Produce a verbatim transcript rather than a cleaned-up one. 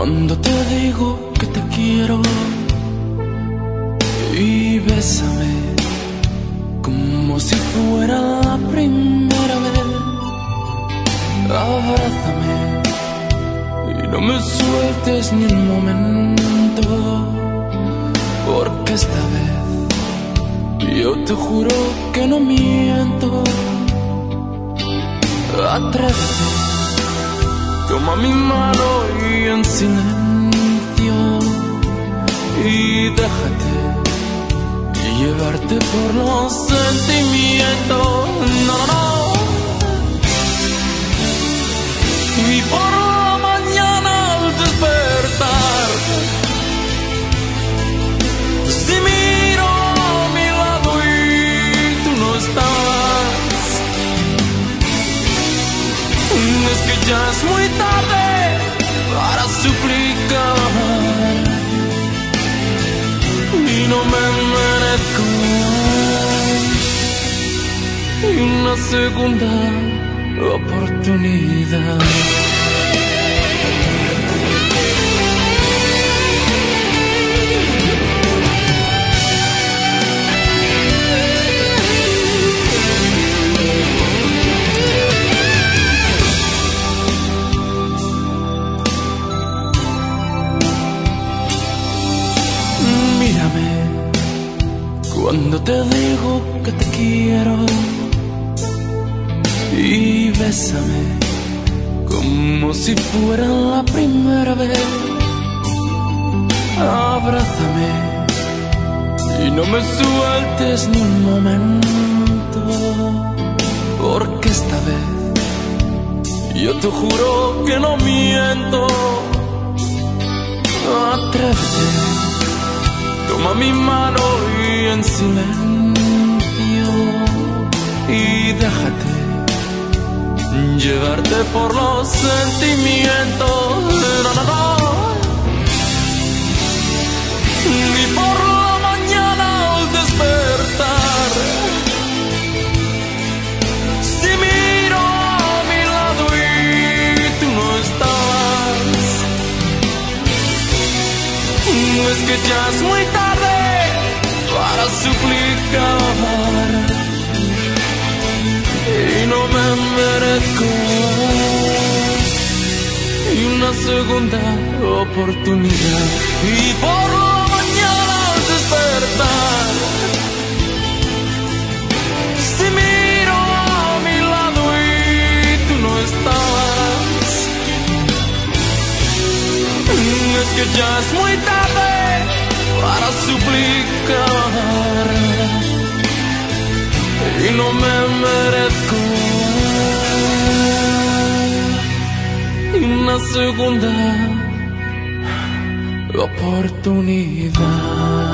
Cuando te digo que te quiero y bésame como si fuera la primera vez. Abrázame y no me sueltes ni un momento, porque esta vez yo te juro que no miento. Atrévete, toma mi mano y en silencio y déjate llevarte por los sentimientos. No, no, no. Y por la mañana al despertar, si miro a mi lado y tú no estás, es que ya es muy tarde para suplicar y no me merezco una segunda oportunidad. Cuando te digo que te quiero y bésame como si fuera la primera vez. Abrázame y no me sueltes ni un momento, porque esta vez yo te juro que no miento. Atrévete, toma mi mano y en silencio y déjate llevarte por los sentimientos. No, no, no. Y por la mañana al despertar, si miro a mi lado y tú no estás, es que ya es muy tarde para suplicar y no me merezco una segunda oportunidad. Y por la mañana al despertar, si miro a mi lado y tú no estás, es que ya es muy tarde para suplicar y no me merezco una segunda oportunidad.